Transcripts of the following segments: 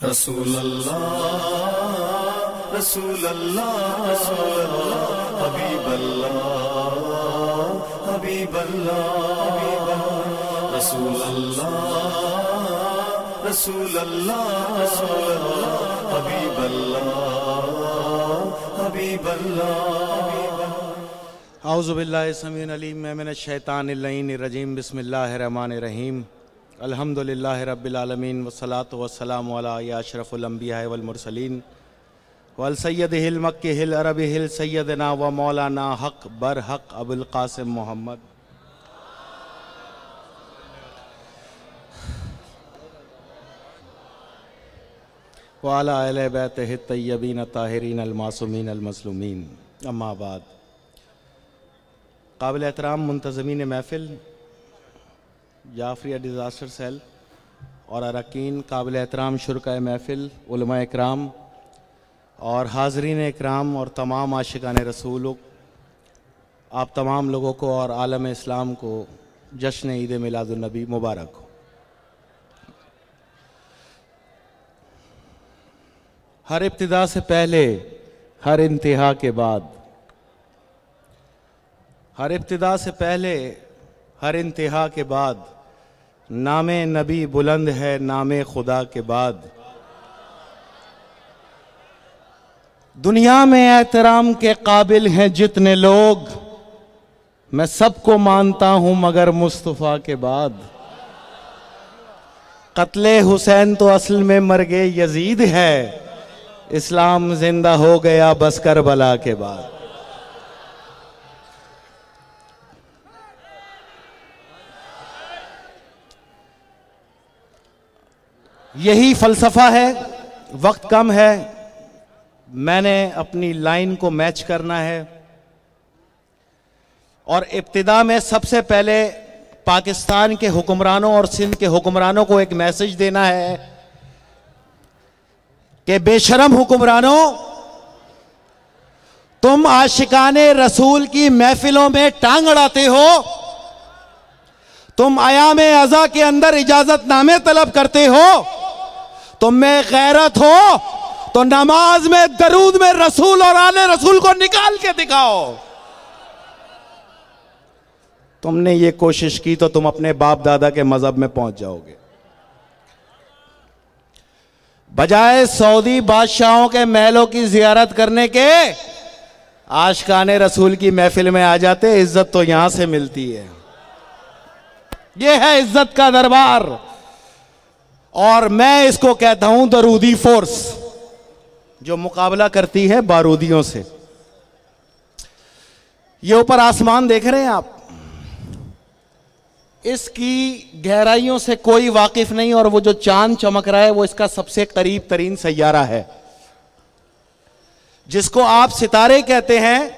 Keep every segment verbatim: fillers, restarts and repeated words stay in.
रसूल अल्लाह रसूल अल्लाह हबीब अल्लाह हबीब अल्लाह रसूल अल्लाह रसूल अल्लाह हबीब अल्लाह हबीब अल्लाह। औज़ु बिल्लाहि समीउल अलीम मिनश शैतानिर रजीम बिस्मिल्लाहिर रहमानिर रहीम। अल्हम्दुलिल्लाहि रब्बिल आलमीन वस्सलातु वस्सलामु अला अशरफिल अंबिया वल मुरसलीन वल सय्यदिल मक्किहिल अरबिहिल सय्यदना व मौलाना हक बर हक अबुल कासिम मोहम्मद व अला अहले बैतिहि तय्यबीन ताहिरीन अल मासूमीन अल मज़लूमीन। अम्मा बाद, काबिल एहतराम मुंतज़मीन महफ़िल, जाफरिया डिज़ास्टर सेल और अरकान, काबिल एहतराम शुरका महफ़िल, उलमा इकराम और हाज़रीन इकराम और तमाम आशिकान रसूल, आप तमाम लोगों को और आलम इस्लाम को जश्न ईद मिलादुन नबी मुबारक हो। हर इब्तिदा से पहले, हर इंतहा के बाद, हर इब्तिदा से पहले हर इंतहा के बाद नामे नबी बुलंद है नामे खुदा के बाद। दुनिया में एहतराम के काबिल हैं जितने लोग, मैं सबको मानता हूं मगर मुस्तफ़ा के बाद। कत्ले हुसैन तो असल में मर्गे यजीद है, इस्लाम जिंदा हो गया बस करबला के बाद। यही फ़लसफ़ा है। वक्त कम है, मैंने अपनी लाइन को मैच करना है और इब्तिदा में सबसे पहले पाकिस्तान के हुक्मरानों और सिंध के हुक्मरानों को एक मैसेज देना है कि बेशरम हुक्मरानों, तुम आशिकाने रसूल की महफिलों में टांग अड़ाते हो, तुम आयाम अज़ा के अंदर इजाजत नामे तलब करते हो, तुम में गैरत हो तो नमाज में दरूद में रसूल और आले रसूल को निकाल के दिखाओ। तुमने ये कोशिश की तो तुम अपने बाप दादा के मजहब में पहुंच जाओगे। बजाय सऊदी बादशाहों के महलों की जियारत करने के, आशिकाने रसूल की महफिल में आ जाते। इज्जत तो यहां से मिलती है। यह है इज्जत का दरबार और मैं इसको कहता हूं दरूदी फोर्स, जो मुकाबला करती है बारूदियों से। ये ऊपर आसमान देख रहे हैं आप, इसकी गहराइयों से कोई वाकिफ नहीं और वो जो चांद चमक रहा है वो इसका सबसे करीब तरीन सैयारा है, जिसको आप सितारे कहते हैं।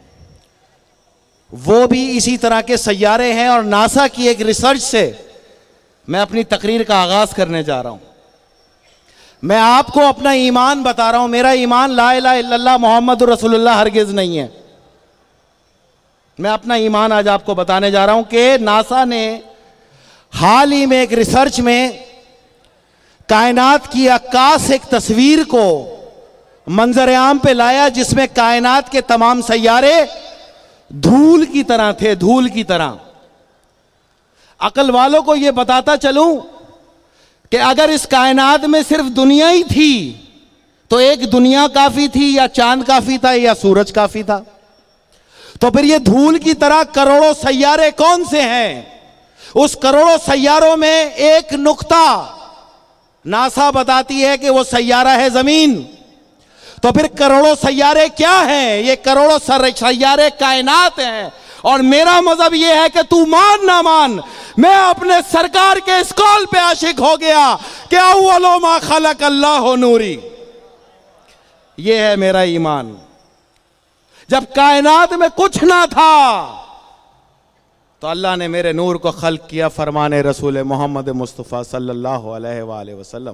वो भी इसी तरह के सैयारे हैं और नासा की एक रिसर्च से मैं अपनी तकरीर का आगाज करने जा रहा हूं। मैं आपको अपना ईमान बता रहा हूं। मेरा ईमान ला इलाहा इल्लल्लाह मोहम्मद रसूलुल्लाह हरगिज नहीं है। मैं अपना ईमान आज आपको बताने जा रहा हूं कि नासा ने हाल ही में एक रिसर्च में कायनात की अक्कास एक तस्वीर को मंजर आम पे लाया, जिसमें कायनात के तमाम सैयारे धूल की तरह थे, धूल की तरह। अकल वालों को यह बताता चलूं कि अगर इस कायनात में सिर्फ दुनिया ही थी तो एक दुनिया काफी थी, या चांद काफी था, या सूरज काफी था। तो फिर ये धूल की तरह करोड़ों सैयारे कौन से हैं? उस करोड़ों सैयारों में एक नुक्ता नासा बताती है कि वो सैयारा है जमीन। तो फिर करोड़ों सैयारे क्या हैं? ये करोड़ों सैयारे कायनात हैं। और मेरा मजहब ये है कि तू मान ना मान, मैं अपने सरकार के इस कौल पे आशिक हो गया कि अव्वलो मा खलक अल्लाह नूरी। ये है मेरा ईमान। जब कायनात में कुछ ना था तो अल्लाह ने मेरे नूर को खल्क किया, फरमाने रसूल मोहम्मद मुस्तफ़ा सल्लल्लाहु अलैहि वसल्लम।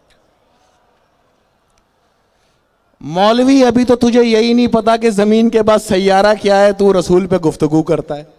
मौलवी, अभी तो तुझे यही नहीं पता कि जमीन के बाद सैयारा क्या है, तू रसूल पे गुफ्तगू करता है।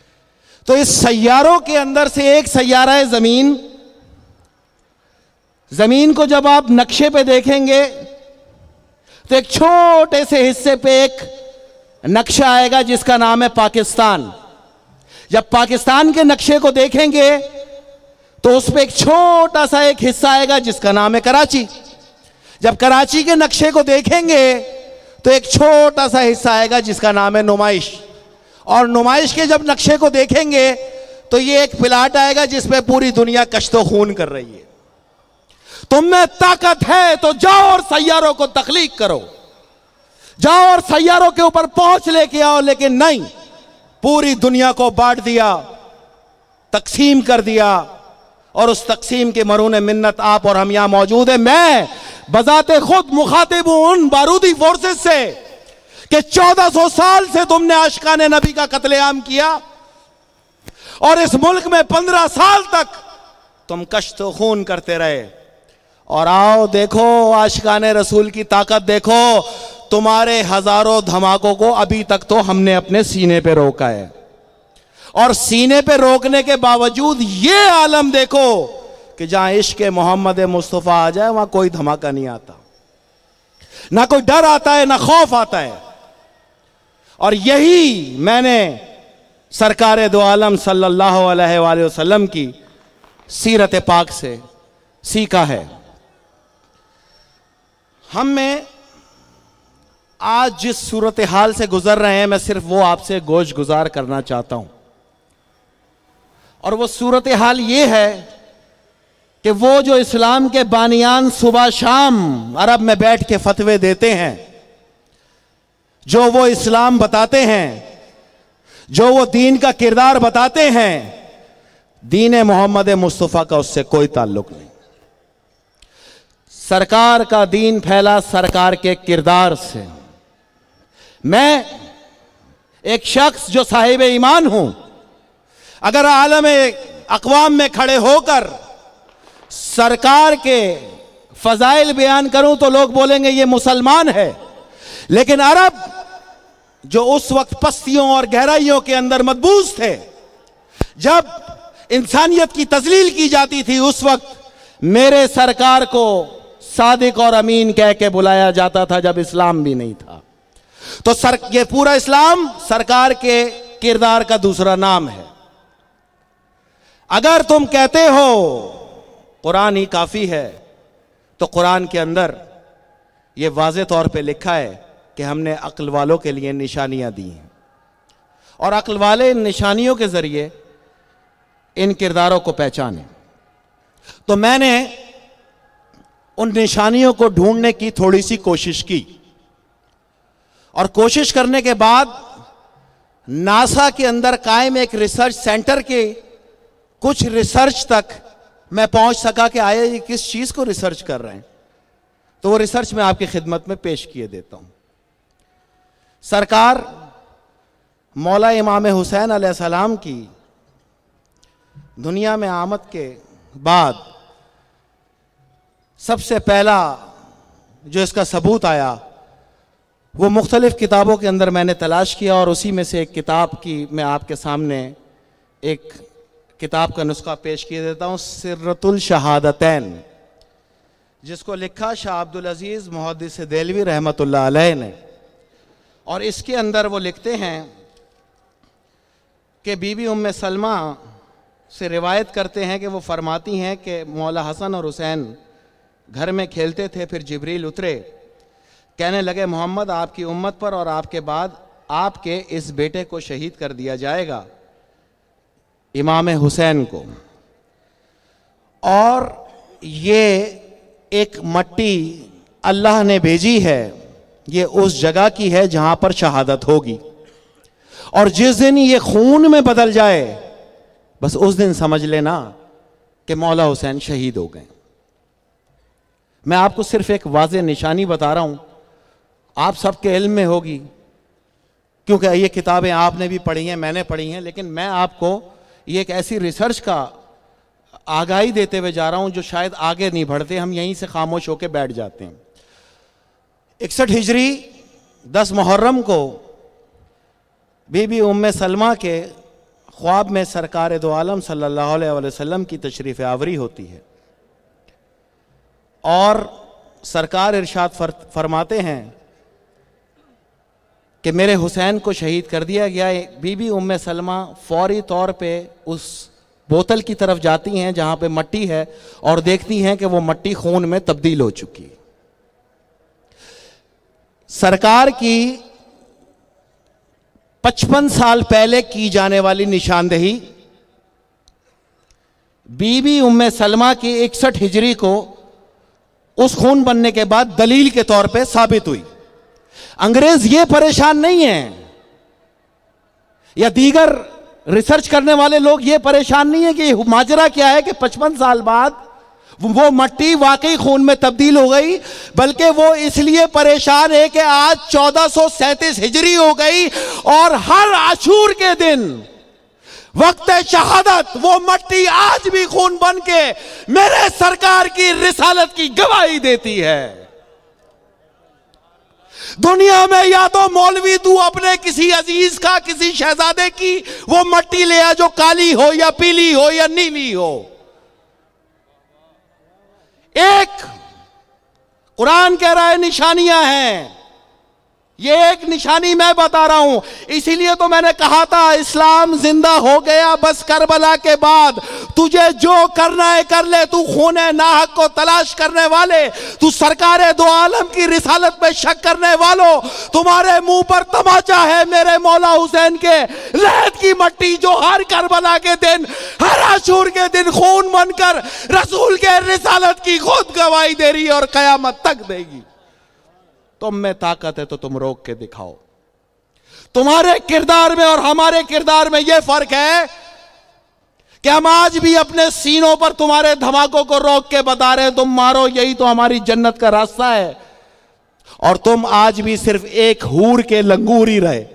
तो इस सैयारों के अंदर से एक सैयारा है जमीन। जमीन को जब आप नक्शे पे देखेंगे तो एक छोटे से हिस्से पे एक नक्शा आएगा जिसका नाम है पाकिस्तान। जब पाकिस्तान के नक्शे को देखेंगे तो उस पे एक छोटा सा एक हिस्सा आएगा जिसका नाम है कराची। जब कराची के नक्शे को देखेंगे तो एक छोटा सा हिस्सा आएगा जिसका नाम है नुमाइश। और नुमाइश के जब नक्शे को देखेंगे तो ये एक प्लाट आएगा जिसपे पूरी दुनिया कश्तो खून कर रही है। तुम में ताकत है तो जाओ और सैयारों को तख्लीक करो, जाओ और सैयारों के ऊपर पहुंच लेके आओ। लेकिन नहीं, पूरी दुनिया को बांट दिया, तकसीम कर दिया, और उस तकसीम के मरून मिन्नत आप और हम यहां मौजूद है। मैं बजाते खुद मुखातिब हूं उन बारूदी फोर्सेस से कि चौदह सौ साल से तुमने आशिकाने नबी का कत्लेआम किया और इस मुल्क में पंद्रह साल तक तुम कश्तो खून करते रहे। और आओ देखो आशिकाने रसूल की ताकत देखो। तुम्हारे हजारों धमाकों को अभी तक तो हमने अपने सीने पे रोका है, और सीने पे रोकने के बावजूद ये आलम देखो कि जहां इश्क मोहम्मद मुस्तफ़ा आ जाए वहां कोई धमाका नहीं आता, ना कोई डर आता है, ना खौफ आता है। और यही मैंने सरकार दो आलम सल्लल्लाहु अलैहि वसल्लम की सीरत पाक से सीखा है। हम में आज जिस सूरत हाल से गुजर रहे हैं, मैं सिर्फ वो आपसे गोश गुजार करना चाहता हूं। और वो सूरत हाल ये है कि वो जो इस्लाम के बानियान सुबह शाम अरब में बैठ के फतवे देते हैं, जो वो इस्लाम बताते हैं, जो वो दीन का किरदार बताते हैं, दीन मोहम्मद मुस्तफ़ा का उससे कोई ताल्लुक नहीं। सरकार का दीन फैला सरकार के किरदार से। मैं एक शख्स जो साहिब ईमान हूं, अगर आलम अक़वाम में खड़े होकर सरकार के फजाइल बयान करूं तो लोग बोलेंगे ये मुसलमान है। लेकिन अरब जो उस वक्त पस्तियों और गहराइयों के अंदर मदबूस थे, जब इंसानियत की तजलील की जाती थी, उस वक्त मेरे सरकार को सादिक और अमीन कह के बुलाया जाता था, जब इस्लाम भी नहीं था। तो सर ये पूरा इस्लाम सरकार के किरदार का दूसरा नाम है। अगर तुम कहते हो कुरान ही काफी है, तो कुरान के अंदर यह वाज़े तौर पे लिखा है कि हमने अक्ल वालों के लिए निशानियां दी हैं, और अक्ल वाले इन निशानियों के जरिए इन किरदारों को पहचाने। तो मैंने उन निशानियों को ढूंढने की थोड़ी सी कोशिश की, और कोशिश करने के बाद नासा के अंदर कायम एक रिसर्च सेंटर के कुछ रिसर्च तक मैं पहुंच सका कि आया ये किस चीज को रिसर्च कर रहे हैं। तो वो रिसर्च मैं आपकी खिदमत में पेश किए देता हूं। सरकार मौला इमाम हुसैन अलैहिस्सलाम की दुनिया में आमद के बाद सबसे पहला जो इसका सबूत आया वो मुख्तलिफ किताबों के अंदर मैंने तलाश किया, और उसी में से एक किताब की मैं आपके सामने एक किताब का नुस्खा पेश किए देता हूँ, सिर्रतुल शहादतैन, जिसको लिखा शाह अब्दुल अजीज़ मुहद्दिस देलवी रहमतुल्लाह अलैह ने। और इसके अंदर वो लिखते हैं कि बीबी उम्मे सलमा से रिवायत करते हैं कि वो फरमाती हैं कि मौला हसन और हुसैन घर में खेलते थे, फिर जिब्रील उतरे, कहने लगे मोहम्मद आपकी उम्मत पर और आपके बाद आपके इस बेटे को शहीद कर दिया जाएगा, इमाम हुसैन को। और ये एक मट्टी अल्लाह ने भेजी है, ये उस जगह की है जहां पर शहादत होगी, और जिस दिन ये खून में बदल जाए बस उस दिन समझ लेना कि मौला हुसैन शहीद हो गए। मैं आपको सिर्फ एक वाज़े निशानी बता रहा हूं, आप सबके इल्म में होगी क्योंकि ये किताबें आपने भी पढ़ी हैं, मैंने पढ़ी हैं, लेकिन मैं आपको ये एक ऐसी रिसर्च का आगाही देते हुए जा रहा हूं जो शायद आगे नहीं बढ़ते, हम यहीं से खामोश होकर बैठ जाते हैं। इकसठ हिजरी दस मुहर्रम को बीबी उम्मे सलमा के ख्वाब में सरकार दो आलम सल्लल्लाहु अलैहि वसल्लम की तशरीफ़ आवरी होती है, और सरकार इरशाद फर, फरमाते हैं कि मेरे हुसैन को शहीद कर दिया गया। बीबी उम्मे सलमा फौरी तौर पे उस बोतल की तरफ जाती हैं जहां पे मट्टी है और देखती हैं कि वो मट्टी खून में तब्दील हो चुकी। सरकार की पचपन साल पहले की जाने वाली निशानदेही बीबी उम्मे सलमा की इकसठ हिजरी को उस खून बनने के बाद दलील के तौर पे साबित हुई। अंग्रेज ये परेशान नहीं है या दीगर रिसर्च करने वाले लोग ये परेशान नहीं है कि माजरा क्या है कि पचपन साल बाद वो मट्टी वाकई खून में तब्दील हो गई, बल्कि वो इसलिए परेशान है कि आज चौदह सौ सैंतीस हिजरी हो गई और हर आशूर के दिन वक्त शहादत वो मट्टी आज भी खून बन के मेरे सरकार की रिसालत की गवाही देती है। दुनिया में या तो मौलवी तू अपने किसी अजीज का, किसी शहजादे की वो मट्टी ले आ जो काली हो या पीली हो या नीली हो। एक कुरान कह रहा है निशानियां हैं, ये एक निशानी मैं बता रहा हूं। इसीलिए तो मैंने कहा था इस्लाम जिंदा हो गया बस करबला के बाद। तुझे जो करना है कर ले, तू खूने नाहक को तलाश करने वाले, तू सरकारे दो आलम की रिसालत में शक करने वालों, तुम्हारे मुंह पर तमाचा है मेरे मौला हुसैन के लहद की मट्टी जो हर करबला के दिन, हर आशूर के दिन खून बनकर रसूल के रिसालत की खुद गवाही दे रही है और कयामत तक देगी। तुम में ताकत है तो तुम रोक के दिखाओ। तुम्हारे किरदार में और हमारे किरदार में यह फर्क है कि हम आज भी अपने सीनों पर तुम्हारे धमाकों को रोक के बता रहे हैं तुम मारो, यही तो हमारी जन्नत का रास्ता है। और तुम आज भी सिर्फ एक हूर के लंगूर ही रहे।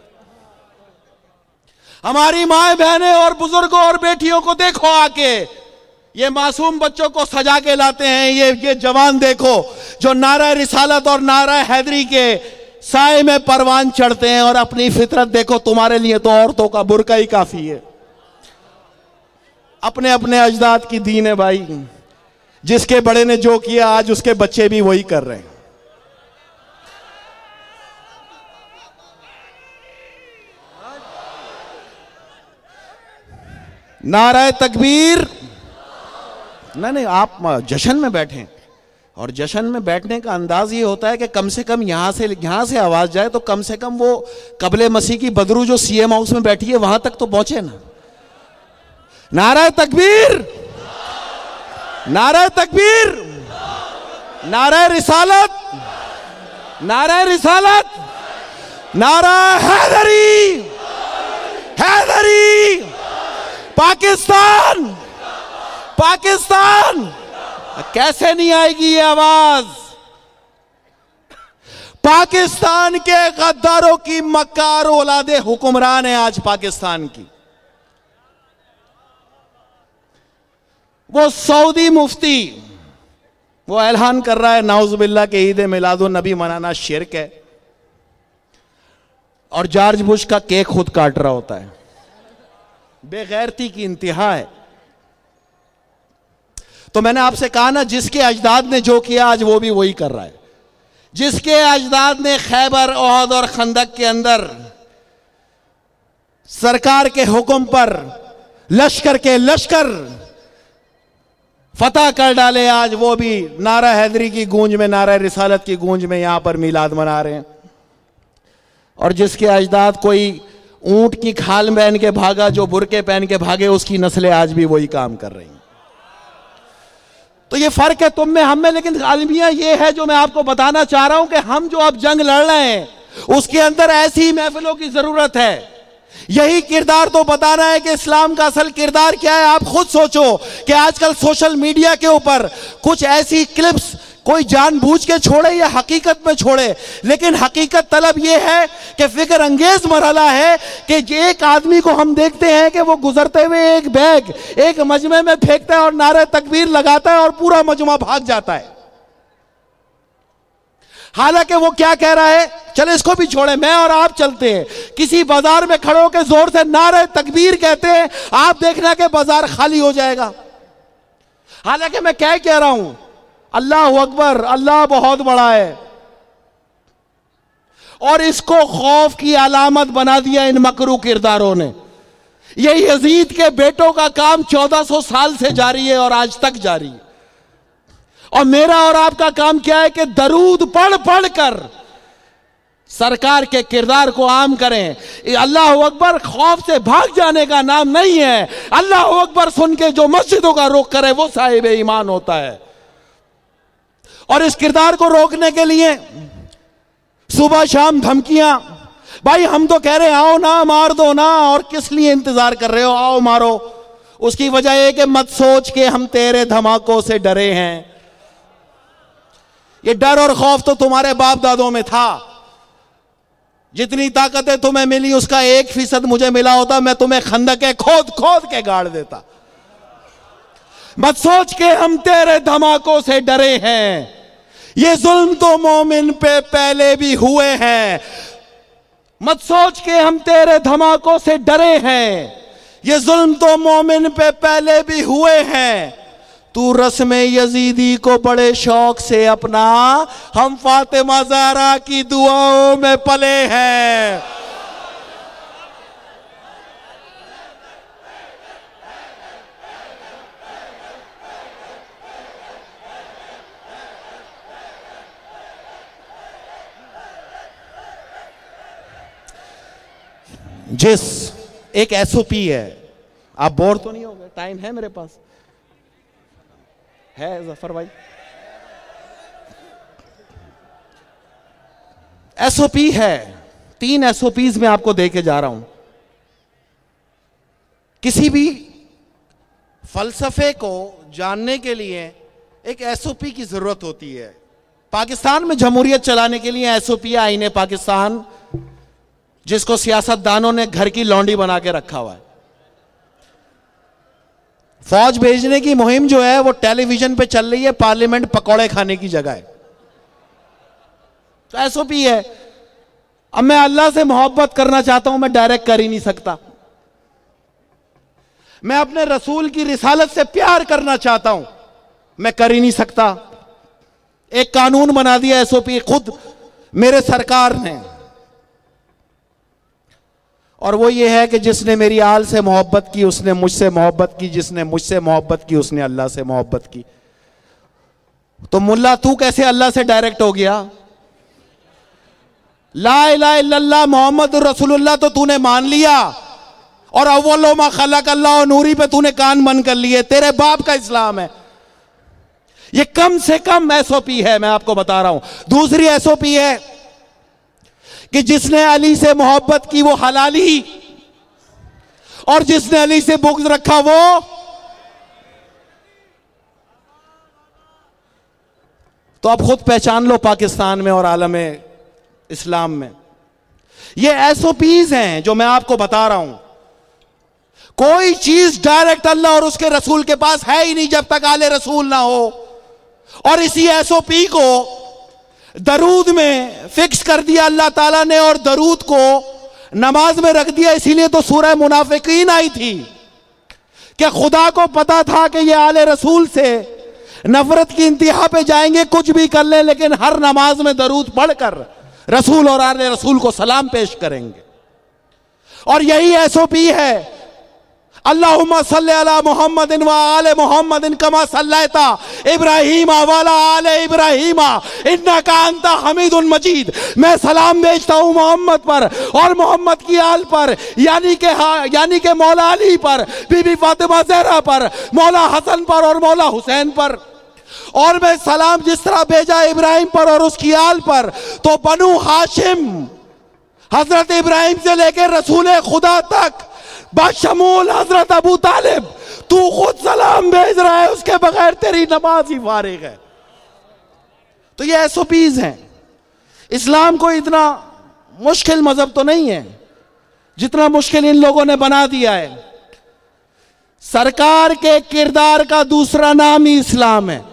हमारी माएं बहनें और बुजुर्गों और बेटियों को देखो आके, ये मासूम बच्चों को सजा के लाते हैं। ये ये जवान देखो जो नारा रिसालत और नारा हैदरी के साए में परवान चढ़ते हैं, और अपनी फितरत देखो, तुम्हारे लिए तो औरतों का बुर्का ही काफी है। अपने अपने अजदाद की दीन है भाई, जिसके बड़े ने जो किया आज उसके बच्चे भी वही कर रहे हैं। नारा तकबीर। नहीं नहीं, आप जश्न में बैठें, और जश्न में बैठने का अंदाज ये होता है कि कम से कम यहां से यहां से आवाज जाए तो कम से कम वो कबले मसीह की बदरू जो सीएम हाउस में बैठी है वहां तक तो पहुंचे ना। नारा तकबीर, नारा तकबीर, नारा रिसालत, नारा रिसालत, नारा हैदरी, हैदरी, पाकिस्तान, पाकिस्तान। कैसे नहीं आएगी ये आवाज? पाकिस्तान के गद्दारों की मक्कार औलादे हुक्मरान है आज पाकिस्तान की। वो सऊदी मुफ्ती वो ऐलान कर रहा है नाउजुबिल्लाह के ईद मिलादुन नबी मनाना शिर्क है, और जॉर्ज बुश का केक खुद काट रहा होता है। बेगैरती की इंतहा है। तो मैंने आपसे कहा ना, जिसके अजदाद ने जो किया आज वो भी वही कर रहा है। जिसके अजदाद ने खैबर, ओहद और खंदक के अंदर सरकार के हुक्म पर लश्कर के लश्कर फतह कर डाले, आज वो भी नारा हैदरी की गूंज में, नारा रिसालत की गूंज में यहां पर मिलाद मना रहे हैं। और जिसके अजदाद कोई ऊंट की खाल पहन के भागा, जो बुरके पहन के भागे, उसकी नस्लें आज भी वही काम कर रही हैं। तो ये फर्क है तुम में हम में, लेकिन आलमिया ये है जो मैं आपको बताना चाह रहा हूं कि हम जो अब जंग लड़ रहे हैं उसके अंदर ऐसी महफिलों की जरूरत है। यही किरदार तो बताना है कि इस्लाम का असल किरदार क्या है। आप खुद सोचो कि आजकल सोशल मीडिया के ऊपर कुछ ऐसी क्लिप्स कोई जानबूझ के छोड़े या हकीकत में छोड़े, लेकिन हकीकत तलब यह है कि फिक्र अंगेज मरहला है कि एक आदमी को हम देखते हैं कि वो गुजरते हुए एक बैग एक मजमे में फेंकता है और नारे तकबीर लगाता है और पूरा मजमा भाग जाता है। हालांकि वो क्या कह रहा है, चले इसको भी छोड़े, मैं और आप चलते हैं किसी बाजार में खड़े होकर जोर से नारे तकबीर कहते हैं, आप देखना कि बाजार खाली हो जाएगा। हालांकि मैं क्या कह रहा हूं, अल्लाह अकबर, अल्लाह बहुत बड़ा है। और इसको खौफ की अलामत बना दिया इन मकरू किरदारों ने। ये यजीद के बेटों का काम चौदह सौ साल से जारी है और आज तक जारी है। और मेरा और आपका काम क्या है कि दरूद पढ़ पढ़ कर सरकार के किरदार को आम करें। अल्लाह अकबर खौफ से भाग जाने का नाम नहीं है। अल्लाह अकबर सुन के जो मस्जिदों का रुख करे वो साहिब ईमान होता है। और इस किरदार को रोकने के लिए सुबह शाम धमकियां, भाई हम तो कह रहे हैं आओ ना, मार दो ना, और किस लिए इंतजार कर रहे हो, आओ मारो। उसकी वजह यह कि मत सोच के हम तेरे धमाकों से डरे हैं। ये डर और खौफ तो तुम्हारे बाप दादों में था। जितनी ताकतें तुम्हें मिली उसका एक फीसद मुझे मिला होता, मैं तुम्हें खंदके खोद खोद के गाड़ देता। मत सोच के हम तेरे धमाकों से डरे हैं, ये जुल्म तो मोमिन पे पहले भी हुए हैं। मत सोच के हम तेरे धमाकों से डरे हैं, ये जुल्म तो मोमिन पे पहले भी हुए हैं। तू रस्म यजीदी को बड़े शौक से अपना, हम फातिमा ज़हरा की दुआओं में पले हैं। जिस एक एसओपी है, आप बोर तो नहीं हो गए? टाइम है मेरे पास, है जफर भाई? एसओपी है, तीन एसओपीज में आपको दे के जा रहा हूं। किसी भी फलसफे को जानने के लिए एक एसओपी की जरूरत होती है। पाकिस्तान में जमहूरियत चलाने के लिए एसओपी है, आईने पाकिस्तान, जिसको सियासतदानों ने घर की लौंडी बना के रखा हुआ है। फौज भेजने की मुहिम जो है वो टेलीविजन पे चल रही है, पार्लियामेंट पकौड़े खाने की जगह है। तो एसओपी है। अब मैं अल्लाह से मोहब्बत करना चाहता हूं, मैं डायरेक्ट कर ही नहीं सकता। मैं अपने रसूल की रिसालत से प्यार करना चाहता हूं, मैं कर ही नहीं सकता। एक कानून बना दिया एसओपी खुद मेरे सरकार ने, और वो ये है कि जिसने मेरी आल से मोहब्बत की उसने मुझसे मोहब्बत की, जिसने मुझसे मोहब्बत की उसने अल्लाह से मोहब्बत की। तो मुल्ला तू कैसे अल्लाह से डायरेक्ट हो गया? ला इलाहा इल्लल्लाह मोहम्मद रसूलुल्लाह तो तूने मान लिया, और अव्वलो मा खलक अल्लाह नूरी पे तूने कान बंद कर लिए। तेरे बाप का इस्लाम है ये। कम से कम एसओपी है, मैं आपको बता रहा हूं। दूसरी एसओपी है कि जिसने अली से मोहब्बत की वो हलाली, और जिसने अली से बुग़्ज़ रखा वो। तो अब खुद पहचान लो पाकिस्तान में और आलम इस्लाम में। ये एसओपीज हैं जो मैं आपको बता रहा हूं। कोई चीज डायरेक्ट अल्लाह और उसके रसूल के पास है ही नहीं जब तक आले रसूल ना हो। और इसी एसओपी को दरूद में फिक्स कर दिया अल्लाह ताला ने, और दरूद को नमाज में रख दिया। इसीलिए तो सूरह मुनाफिकीन आई थी कि खुदा को पता था कि ये आले रसूल से नफरत की इंतहा पे जाएंगे, कुछ भी कर ले, लेकिन हर नमाज में दरूद पढ़कर रसूल और आले रसूल को सलाम पेश करेंगे। और यही एसओपी है, अल्लाहुम्मा सल्ली अला मुहम्मदिन व आले मुहम्मदिन कमा सल्लैता इब्राहीम वाला आले इब्राहीम इन्नका अंता हमीदुन मजीद। मैं सलाम भेजता हूं मोहम्मद पर और मोहम्मद की आल पर, यानी के यानी के मौला अली पर, बीबी फातिमा ज़हरा पर, मौला हसन पर और मौला हुसैन पर। और मैं सलाम जिस तरह भेजा इब्राहिम पर और उसकी आल पर, तो बनु हाशिम हजरत इब्राहिम से लेकर रसूल खुदा तक बशमूल हजरत अबू तालिब, तू खुद सलाम भेज रहा है, उसके बगैर तेरी नमाज ही फारिग है। तो ये एसओपीज हैं। इस्लाम को इतना मुश्किल मजहब तो नहीं है जितना मुश्किल इन लोगों ने बना दिया है। सरकार के किरदार का दूसरा नाम ही इस्लाम है।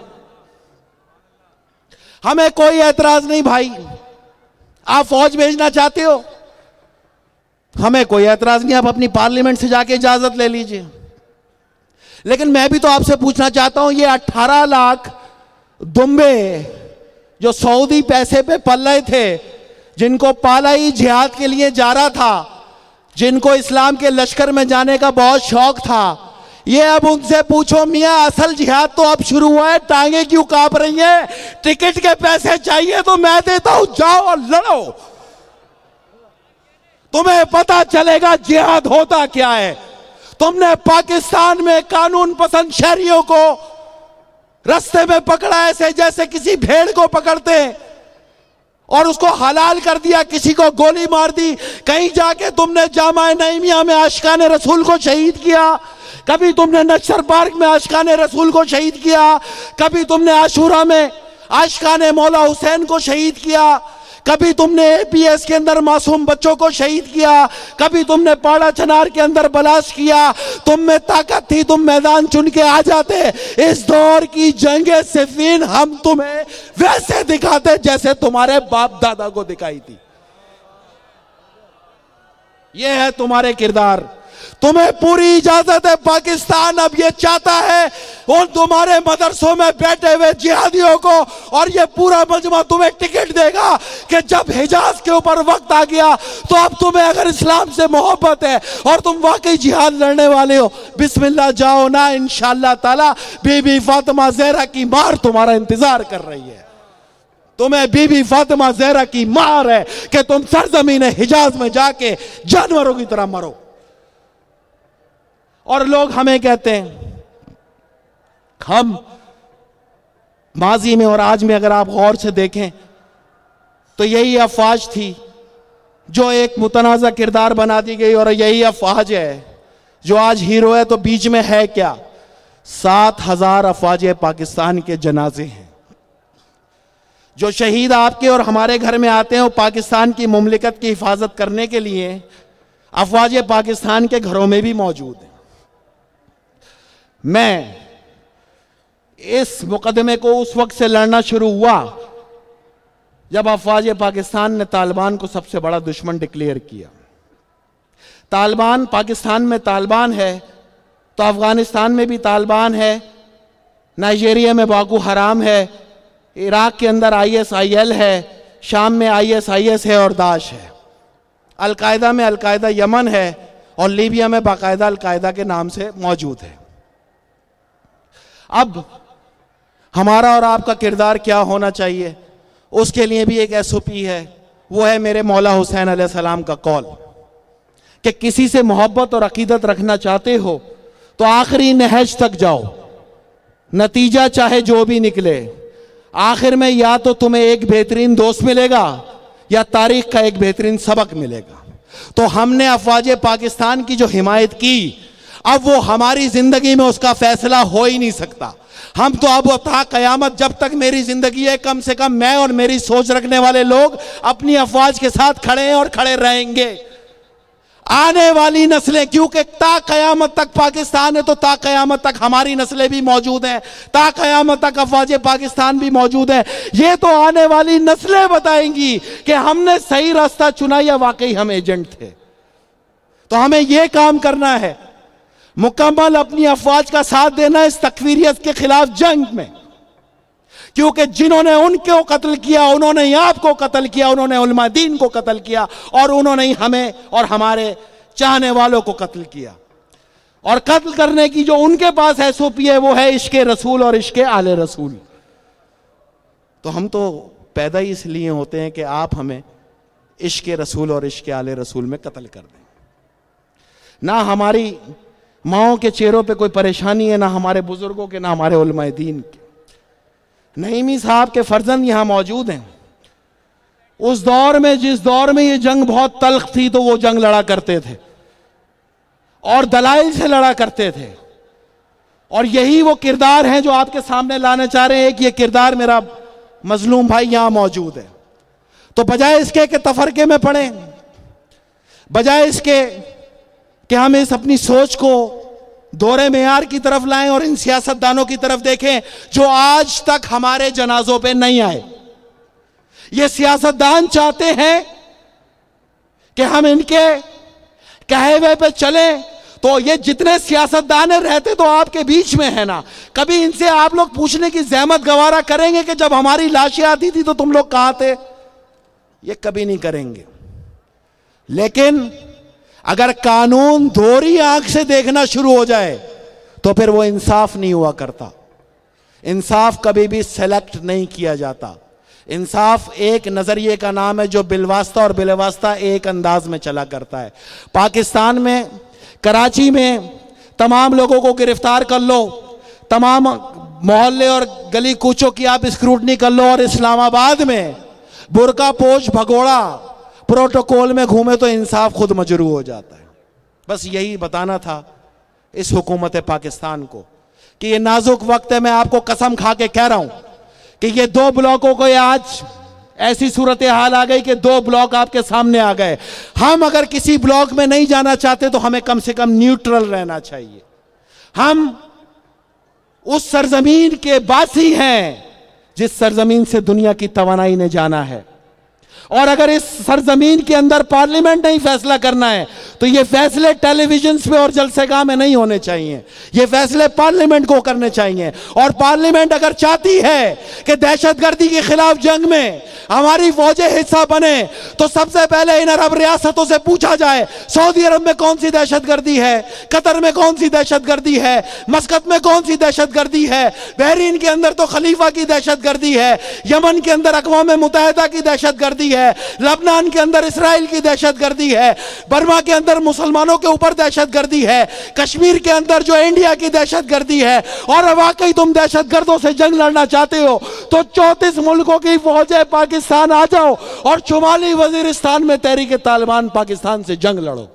हमें कोई एतराज नहीं भाई, आप फौज भेजना चाहते हो, हमें कोई एतराज नहीं, आप अपनी पार्लियामेंट से जाके इजाजत ले लीजिए। लेकिन मैं भी तो आपसे पूछना चाहता हूं, ये अठारह लाख दुम्बे जो सऊदी पैसे पे पल रहे थे, जिनको पाला ही जिहाद के लिए जा रहा था, जिनको इस्लाम के लश्कर में जाने का बहुत शौक था, ये अब उनसे पूछो मियां असल जिहाद तो अब शुरू हुआ है, टांगे क्यों कांप रही हैं? टिकट के पैसे चाहिए तो मैं देता हूं, जाओ और लड़ो, तुम्हें पता चलेगा जिहाद होता क्या है। तुमने पाकिस्तान में कानून पसंद शहरियों को रास्ते में पकड़ा ऐसे जैसे किसी भेड़ को पकड़ते हैं और उसको हलाल कर दिया, किसी को गोली मार दी। कहीं जाके तुमने जामा नईमिया में आशिकाने रसूल को शहीद किया, कभी तुमने नक्सर पार्क में आशिकाने रसूल को शहीद किया, कभी तुमने आशूरा में आशिकाने मौला हुसैन को शहीद किया, कभी तुमने एपीएस के अंदर मासूम बच्चों को शहीद किया, कभी तुमने पाड़ा चनार के अंदर बलाश किया। तुम में ताकत थी, तुम मैदान चुन के आ जाते। इस दौर की जंगे सिफीन हम तुम्हें वैसे दिखाते जैसे तुम्हारे बाप दादा को दिखाई थी। यह है तुम्हारे किरदार। तुम्हें पूरी इजाजत है, पाकिस्तान अब ये चाहता है और तुम्हारे मदरसों में बैठे हुए जिहादियों को, और ये पूरा मजमा तुम्हें टिकट देगा कि जब हिजाज के ऊपर वक्त आ गया तो अब तुम्हें अगर इस्लाम से मोहब्बत है और तुम वाकई जिहाद लड़ने वाले हो, बिस्मिल्लाह जाओ ना, इंशाअल्लाह ताला बीबी फातिमा ज़हरा की मार तुम्हारा इंतजार कर रही है। तुम्हें बीबी फातिमा ज़हरा की मार है कि तुम सरजमीन हिजाज में जाके जानवरों की तरह मरो। और लोग हमें कहते हैं, हम माजी में और आज में अगर आप गौर से देखें तो यही अफवाज थी जो एक मुतनाज़ा किरदार बना दी गई, और यही अफवाज है जो आज हीरो है। तो बीच में है क्या? सात हजार अफवाज पाकिस्तान के जनाजे हैं। जो शहीद आपके और हमारे घर में आते हैं वो पाकिस्तान की मुमलिकत की हिफाजत करने के लिए अफवाज पाकिस्तान के घरों में भी मौजूद है। मैं इस मुकदमे को उस वक्त से लड़ना शुरू हुआ जब अफवाज पाकिस्तान ने तालिबान को सबसे बड़ा दुश्मन डिक्लेयर किया। तालिबान पाकिस्तान में तालिबान है तो अफगानिस्तान में भी तालिबान है, नाइजीरिया में बाको हराम है, इराक के अंदर आई एस आई एल है, शाम में आई एस आई एस है और दाश है, अलकायदा में अलकायदा यमन है और लीबिया में बाकायदा अलकायदा के नाम से मौजूद है। अब हमारा और आपका किरदार क्या होना चाहिए, उसके लिए भी एक एस ओ पी है। वो है मेरे मौला हुसैन अलैहिस्सलाम का कौल कि किसी से मोहब्बत और अकीदत रखना चाहते हो तो आखिरी नहज तक जाओ, नतीजा चाहे जो भी निकले, आखिर में या तो तुम्हें एक बेहतरीन दोस्त मिलेगा या तारीख का एक बेहतरीन सबक मिलेगा। तो हमने अफवाज पाकिस्तान की जो हिमायत की, अब वो हमारी जिंदगी में उसका फैसला हो ही नहीं सकता। हम तो अब था कयामत, जब तक मेरी जिंदगी है, कम से कम मैं और मेरी सोच रखने वाले लोग अपनी अफवाज के साथ खड़े हैं और खड़े रहेंगे। आने वाली नस्लें, क्योंकि ता कयामत तक पाकिस्तान है तो ता कयामत तक हमारी नस्लें भी मौजूद हैं, ता कयामत तक अफवाज पाकिस्तान भी मौजूद है। ये तो आने वाली नस्लें बताएंगी कि हमने सही रास्ता चुना या वाकई हम एजेंट थे। तो हमें यह काम करना है, मुकम्मल अपनी अफवाज का साथ देना इस तकफीरियत के खिलाफ जंग में, क्योंकि जिन्होंने उनको कत्ल किया उन्होंने ही आपको कत्ल किया, उन्होंने उलमा दीन को कत्ल किया और उन्होंने ही हमें और हमारे चाहने वालों को कत्ल किया। और कत्ल करने की जो उनके पास एस ओ पी है वो है इश्के रसूल और इश्के आले रसूल। तो हम तो पैदा ही इसलिए होते हैं कि आप हमें इश्के रसूल और इश्के आले रसूल में कत्ल कर दें। ना हमारी माओं के चेहरों पे कोई परेशानी है, ना हमारे बुजुर्गों के, ना हमारे उलमा दीन के। नईमी साहब के फर्जंद यहां मौजूद हैं। उस दौर में, जिस दौर में ये जंग बहुत तल्ख थी, तो वो जंग लड़ा करते थे और दलाइल से लड़ा करते थे। और यही वो किरदार हैं जो आपके सामने लाने चाह रहे हैं कि ये किरदार मेरा मजलूम भाई यहां मौजूद है। तो बजाय इसके कि तफरके में पड़े, बजाय इसके कि हम इस अपनी सोच को दौरे मेयार की तरफ लाएं और इन सियासतदानों की तरफ देखें जो आज तक हमारे जनाजों पे नहीं आए। ये सियासतदान चाहते हैं कि हम इनके कहे हुए पे चलें तो ये जितने सियासतदान रहते तो आपके बीच में है ना, कभी इनसे आप लोग पूछने की जहमत गवारा करेंगे कि जब हमारी लाशें आती थी तो तुम लोग कहां थे? ये कभी नहीं करेंगे। लेकिन अगर कानून दोहरी आंख से देखना शुरू हो जाए तो फिर वो इंसाफ नहीं हुआ करता। इंसाफ कभी भी सेलेक्ट नहीं किया जाता। इंसाफ एक नजरिए का नाम है जो बिलवास्ता और बिलवास्ता एक अंदाज में चला करता है। पाकिस्तान में कराची में तमाम लोगों को गिरफ्तार कर लो, तमाम मोहल्ले और गली कूचों की आप स्क्रूटनी कर लो, और इस्लामाबाद में बुरका पोश भगोड़ा प्रोटोकॉल में घूमे तो इंसाफ खुद मजरू हो जाता है। बस यही बताना था इस हुकूमत पाकिस्तान को कि ये नाजुक वक्त है। मैं आपको कसम खा के कह रहा हूं कि ये दो ब्लॉकों को आज ऐसी सूरत हाल आ गई कि दो ब्लॉक आपके सामने आ गए। हम अगर किसी ब्लॉक में नहीं जाना चाहते तो हमें कम से कम न्यूट्रल रहना चाहिए। हम उस सरजमीन के बासी हैं जिस सरजमीन से दुनिया की तवानाई ने जाना है, और अगर इस सरजमीन के अंदर पार्लियामेंट नहीं फैसला करना है तो ये फैसले टेलीविजन पे और जलसेगाह में नहीं होने चाहिए। ये फैसले पार्लियामेंट को करने चाहिए। और पार्लियामेंट अगर चाहती है कि दहशतगर्दी के खिलाफ जंग में हमारी फौजें हिस्सा बने तो सबसे पहले इन अरब रियासतों से पूछा जाए सऊदी अरब में कौन सी दहशतगर्दी है, कतर में कौन सी दहशतगर्दी है, मस्कत में कौन सी दहशतगर्दी है, बहरीन के अंदर तो खलीफा की दहशतगर्दी है, यमन के अंदर अक़वाम मुत्तहिदा की दहशतगर्दी है, लबनान के अंदर इसराइल की दहशतगर्दी है, बर्मा के अंदर मुसलमानों के ऊपर दहशतगर्दी है, कश्मीर के अंदर जो इंडिया की दहशतगर्दी है। और वाकई तुम दहशतगर्दों से जंग लड़ना चाहते हो तो चौंतीस मुल्कों की फौजें पाकिस्तान आ जाओ और शुमाली वजीरिस्तान में तहरीक तालिबान पाकिस्तान से जंग लड़ो।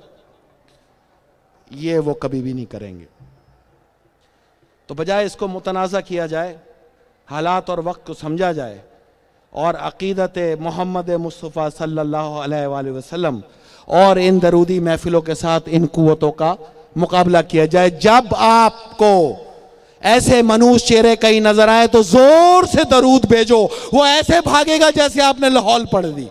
ये वो कभी भी नहीं करेंगे। तो बजाय इसको मुतनाज़ा किया जाए, हालात और वक्त को समझा जाए और अकीदत मोहम्मद मुस्तफ़ा सल्लल्लाहु अलैहि वसल्लम और इन दरूदी महफिलों के साथ इन कुव्वतों का मुकाबला किया जाए। जब आपको ऐसे मनूस चेहरे कहीं नजर आए तो जोर से दरूद भेजो, वो ऐसे भागेगा जैसे आपने लाहौल पढ़ दी।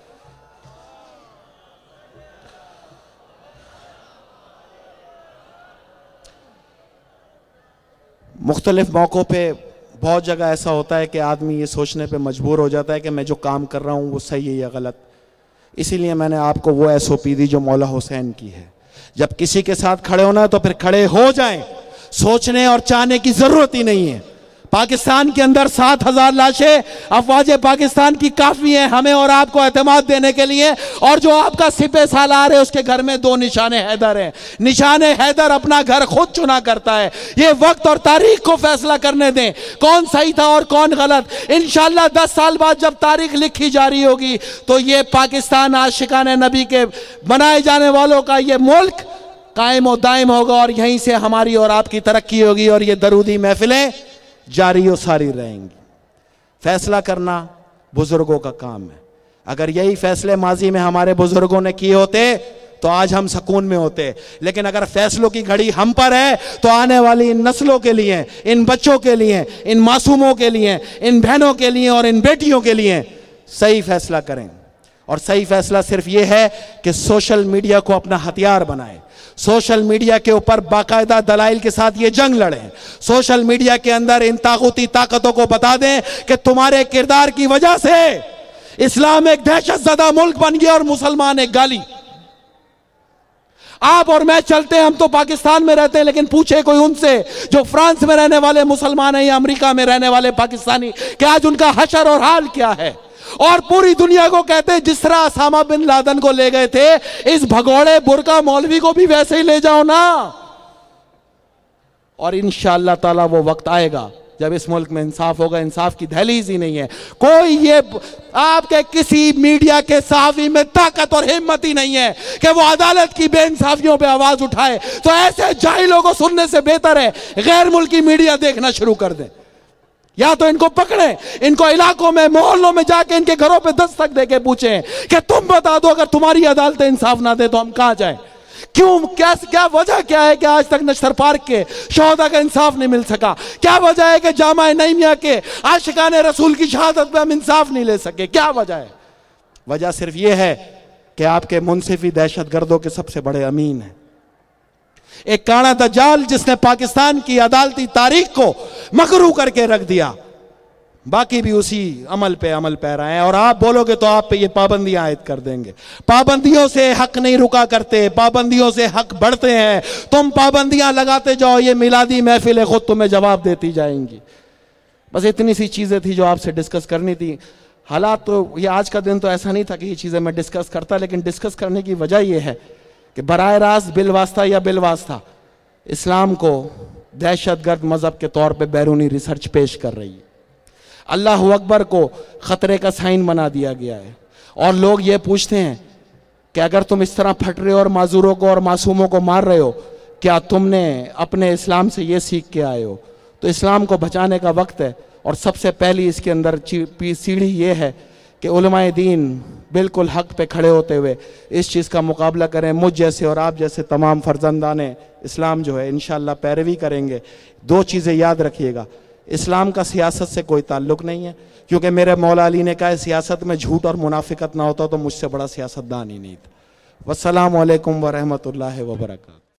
मुख्तलिफ मौक़ों पे बहुत जगह ऐसा होता है कि आदमी ये सोचने पे मजबूर हो जाता है कि मैं जो काम कर रहा हूँ वो सही है या गलत। इसीलिए मैंने आपको वो एस ओ पी दी जो मौला हुसैन की है। जब किसी के साथ खड़े होना है तो फिर खड़े हो जाएं, सोचने और चाहने की जरूरत ही नहीं है। पाकिस्तान के अंदर सात हजार लाशें अफवाज पाकिस्तान की काफी है हमें और आपको एतमाद देने के लिए। और जो आपका सिपह सालार है उसके घर में दो निशाने हैदर हैं। निशाने हैदर अपना घर खुद चुना करता है। ये वक्त और तारीख को फैसला करने दें कौन सही था और कौन गलत। इंशाअल्लाह दस साल बाद जब तारीख लिखी जा रही होगी तो ये पाकिस्तान आशिकाने नबी के बनाए जाने वालों का ये मुल्क कायम और दायम होगा और यहीं से हमारी और आपकी तरक्की होगी और ये दरूदी महफिलें जारी और सारी रहेंगी। फैसला करना बुजुर्गों का काम है। अगर यही फैसले माजी में हमारे बुजुर्गों ने किए होते तो आज हम सुकून में होते। लेकिन अगर फैसलों की घड़ी हम पर है तो आने वाली इन नस्लों के लिए, इन बच्चों के लिए, इन मासूमों के लिए, इन बहनों के लिए और इन बेटियों के लिए सही फैसला करें। और सही फैसला सिर्फ ये है कि सोशल मीडिया को अपना हथियार बनाएं। सोशल मीडिया के ऊपर बाकायदा दलाइल के साथ ये जंग लड़ें। सोशल मीडिया के अंदर इन ताकूती ताकतों को बता दें कि तुम्हारे किरदार की वजह से इस्लाम एक दहशतज़दा मुल्क बन गया और मुसलमान एक गाली। आप और मैं चलते हैं, हम तो पाकिस्तान में रहते हैं, लेकिन पूछे कोई उनसे जो फ्रांस में रहने वाले मुसलमान हैं या अमेरिका में रहने वाले पाकिस्तानी कि आज उनका हशर और हाल क्या है। और पूरी दुनिया को कहते हैं जिस तरह उसामा बिन लादेन को ले गए थे इस भगोड़े बुरका मौलवी को भी वैसे ही ले जाओ ना। और इंशाअल्लाह ताला वो वक्त आएगा जब इस मुल्क में इंसाफ होगा। इंसाफ की दहलीज ही नहीं है। कोई ये आपके किसी मीडिया के सहाफी में ताकत और हिम्मत ही नहीं है कि वो अदालत की बेइंसाफियों पे आवाज उठाए। तो ऐसे जाहिलों को सुनने से बेहतर है गैर मुल्की मीडिया देखना शुरू कर दे। या तो इनको पकड़े, इनको इलाकों में मोहल्लों में जाके इनके घरों पे दस्तक देके पूछें कि तुम बता दो अगर तुम्हारी अदालत इंसाफ ना दे तो हम कहां जाएं। क्यों, क्या क्या वजह क्या है कि आज तक नश्तर पार्क के शोहदा का इंसाफ नहीं मिल सका? क्या वजह है कि जामा नईमिया के आशिकाने रसूल की शहादत पे हम इंसाफ नहीं ले सके? क्या वजह है? वजह सिर्फ यह है कि आपके मुनसिफी दहशतगर्दों के सबसे बड़े अमीन हैं। एक काना दज्जाल जिसने पाकिस्तान की अदालती तारीख को मकरू करके रख दिया, बाकी भी उसी अमल पे अमल पैरा है। और आप बोलोगे तो आप पे ये पाबंदियां आयद कर देंगे। पाबंदियों से हक नहीं रुका करते, पाबंदियों से हक बढ़ते हैं। तुम पाबंदियां लगाते जाओ, ये मिलादी महफिलें खुद तुम्हें जवाब देती जाएंगी। बस इतनी सी चीजें थी जो आपसे डिस्कस करनी थी। हालात तो ये आज का दिन तो ऐसा नहीं था कि ये चीजें मैं डिस्कस करता, लेकिन डिस्कस करने की वजह यह है कि बराह रास्त बिलवास्ता या बिलवास्ता इस्लाम को दहशतगर्द मजहब के तौर पे बैरूनी रिसर्च पेश कर रही है। अल्लाह अकबर को खतरे का साइन बना दिया गया है। और लोग ये पूछते हैं कि अगर तुम इस तरह फट रहे हो और माजूरों को और मासूमों को मार रहे हो, क्या तुमने अपने इस्लाम से ये सीख के आए हो? तो इस्लाम को बचाने का वक्त है। और सबसे पहली इसके अंदर सीढ़ी ये है कि उलमाए दीन बिल्कुल हक पे खड़े होते हुए इस चीज़ का मुकाबला करें। मुझ जैसे और आप जैसे तमाम फर्जंदाने इस्लाम जो है इंशाअल्लाह पैरवी करेंगे। दो चीज़ें याद रखिएगा, इस्लाम का सियासत से कोई ताल्लुक नहीं है, क्योंकि मेरे मौला अली ने कहा सियासत में झूठ और मुनाफिकत ना होता तो मुझसे बड़ा सियासतदान ही नहीं था। वस्सलामु अलैकुम व रहमतुल्लाहि व बरकातहू।